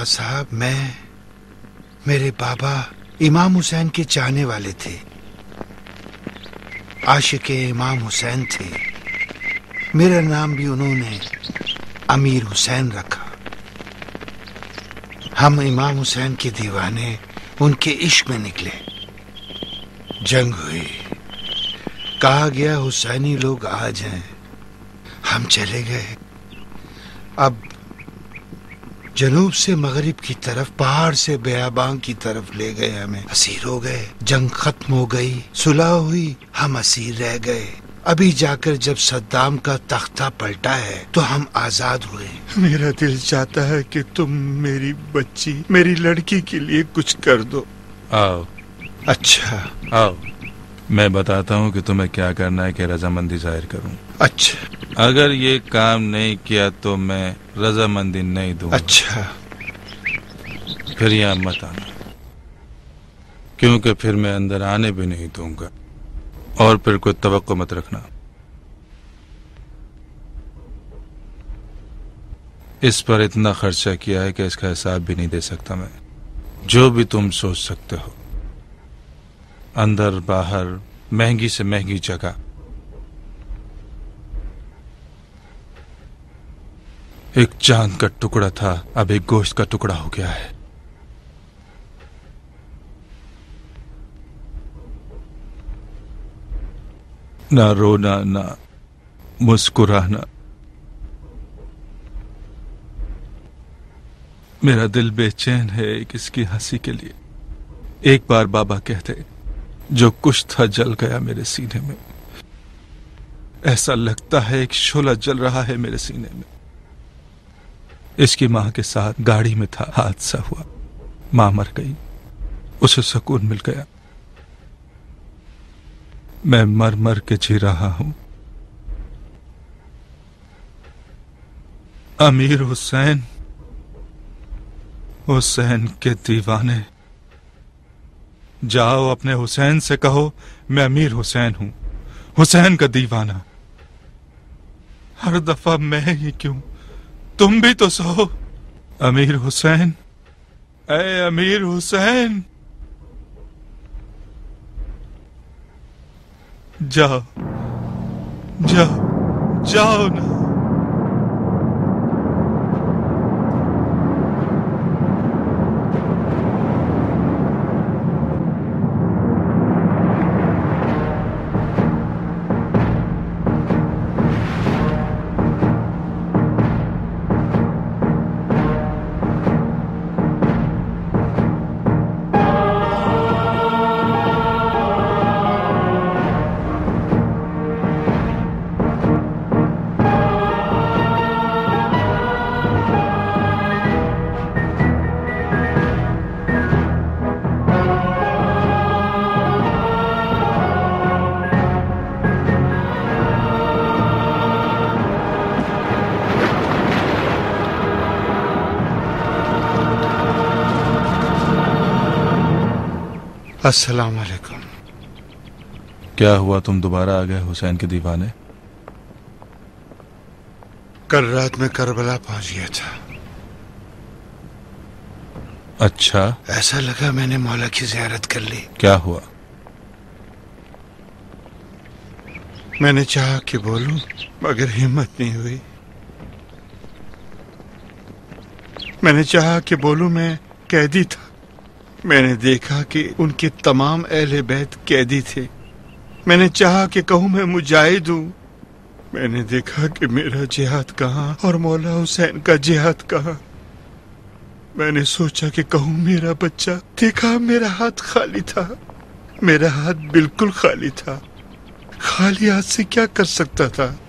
साहब, मेरे बाबा इमाम हुसैन के चाहने वाले थे, आशिक इमाम हुसैन थे। मेरा नाम भी उन्होंने अमीर हुसैन रखा। हम इमाम हुसैन के दीवाने उनके इश्क में निकले। जंग हुई, कहा गया हुसैनी लोग आ जाएं, हम चले गए। अब जनूब से मगरिब की तरफ, पहाड़ से बियाबान की तरफ ले गए हमें। असीर हो गए, जंग खत्म हो गई, सुलह हुई, हम असीर रह गए। अभी जाकर जब सद्दाम का तख्ता पलटा है तो हम आजाद हुए। मेरा दिल चाहता है कि तुम मेरी बच्ची, मेरी लड़की के लिए कुछ कर दो। आओ। अच्छा, आओ, मैं बताता हूँ कि तुम्हें क्या करना है कि रजामंदी जाहिर करूँ। अच्छा। अगर ये काम नहीं किया तो मैं रजामंदी नहीं दूंगा। अच्छा। फिर यहाँ मत आना, क्योंकि फिर मैं अंदर आने भी नहीं दूंगा, और फिर कोई तवक्को मत रखना। इस पर इतना खर्चा किया है कि इसका हिसाब भी नहीं दे सकता मैं। जो भी तुम सोच सकते हो, अंदर बाहर, महंगी से महंगी जगह, एक चांद का टुकड़ा था, अब एक गोश्त का टुकड़ा हो गया है। ना रोना, ना मुस्कुराना। मेरा दिल बेचैन है एक इसकी हंसी के लिए। एक बार बाबा कहते, जो कुछ था जल गया मेरे सीने में। ऐसा लगता है एक शोला जल रहा है मेरे सीने में। इसकी मां के साथ गाड़ी में था, हादसा हुआ, मां मर गई, उसे सुकून मिल गया। मैं मर मर के जी रहा हूं। अमीर हुसैन, हुसैन के दीवाने, जाओ अपने हुसैन से कहो मैं अमीर हुसैन हूं, हुसैन का दीवाना। हर दफा मैं ही क्यों, तुम भी तो सहो। अमीर हुसैन, ऐ अमीर हुसैन, जाओ जाओ जाओ ना। अस्सलाम वालेकुम। क्या हुआ, तुम दोबारा आ गए हुसैन के दीवाने? कल रात में करबला पहुंच गया था। अच्छा, ऐसा लगा मैंने मौला की ज़ियारत कर ली। क्या हुआ? मैंने चाहा कि बोलूं, मगर हिम्मत नहीं हुई। मैंने चाहा कि बोलूं, मैं कैदी था। मैंने देखा कि उनके तमाम अहले बैत कैदी थे। मैंने चाहा कि कहूं मैं मुजाहिद हूं। मैंने देखा कि मेरा जिहाद कहाँ और मौला हुसैन का जिहाद कहाँ। मैंने सोचा कि कहूं मेरा बच्चा। देखा मेरा हाथ खाली था। मेरा हाथ बिल्कुल खाली था। खाली हाथ से क्या कर सकता था?